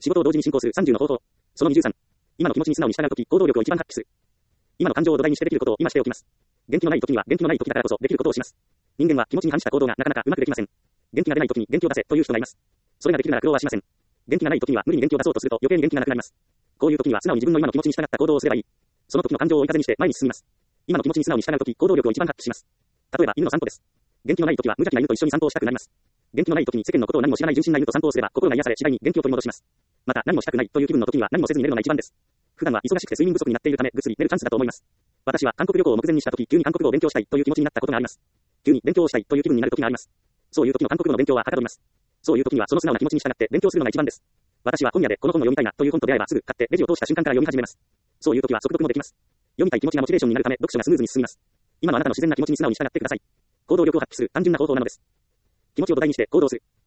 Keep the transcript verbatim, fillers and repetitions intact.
仕事を同時に進行するさんじゅうの方法。そのにじゅうさん。今の気持ちに素直に従うとき、行動力を一番発揮する。今の感情を土台にしてできることを今しておきます。元気のない時には元気のない時だからこそできることをします。人間は気持ちに反した行動がなかなかうまくできません。元気が出ない時に元気を出せという人がいます。それができるなら苦労はしません。元気がない時には無理に元気を出そうとすると余計に元気がなくなります。こういう時には素直に自分の今の気持ちに従った行動をすればいい。その時の感情を追い風にして前に進みます。今の気持ちに素直に従う時、行動力を一番発揮します。例えば犬の散歩です。元気のない時は無邪気な犬と一緒に散歩をしたくなります。元気のない時に世間のことを何も知らない純真な犬と散歩をすれば心が癒され次第に元気を取り戻します。また何もしたくないという気分の時には何もせずに寝るのが一番です。普段は忙しくて睡眠不足になっているためぐっすり寝るチャンスだと思います。私は韓国旅行を目前にした時、急に韓国語を勉強したいという気持ちになったことがあります。急に勉強をしたいという気分になる時があります。そういう時の韓国語の勉強ははかどります。そういう時にはその素直な気持ちに従って勉強するのが一番です。私は本屋でこの本を読みたいなという本と出会えばすぐ買ってレジを通した瞬間から読み始めます。そういう時は速読もできます。読みたい気持ちがモチベーションになるため読書がスムーズに進みます。今のあなたの自然な気持ちに素直に従ってください。行動力を発揮する単純な方法なのです。気持ちを土台にして行動する。